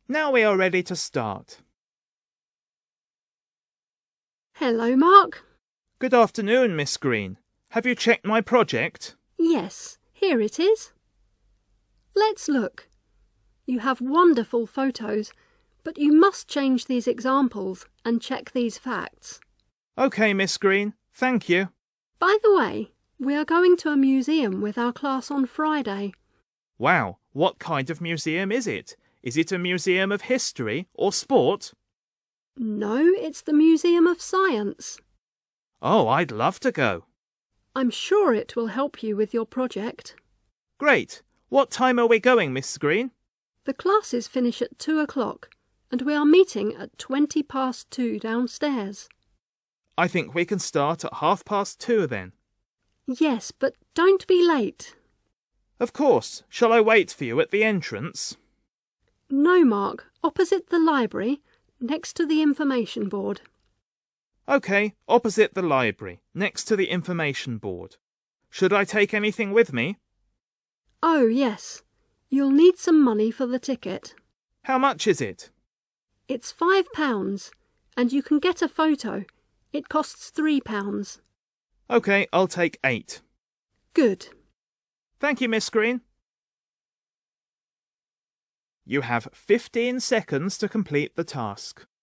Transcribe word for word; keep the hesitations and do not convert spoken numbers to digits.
Now we are ready to start. Hello, Mark. Good afternoon, Miss Green. Have you checked my project? Yes, here it is. Let's look. You have wonderful photos, but you must change these examples and check these facts. OK, Miss Green. Thank you. By the way, we are going to a museum with our class on Friday. Wow, what kind of museum is it? Is it a museum of history or sport? No, it's the Museum of Science. Oh, I'd love to go. I'm sure it will help you with your project. Great. What time are we going, Miss Green? The classes finish at two o'clock, and we are meeting at twenty past two downstairs. I think we can start at half past two then. Yes, but don't be late. Of course. Shall I wait for you at the entrance? No, Mark. Opposite the library, next to the information board. OK, opposite the library, next to the information board. Should I take anything with me? Oh, yes. You'll need some money for the ticket. How much is it? It's five pounds, and you can get a photo. It costs three pounds. OK, I'll take eight. Good. Thank you, Miss Green. You have fifteen seconds to complete the task.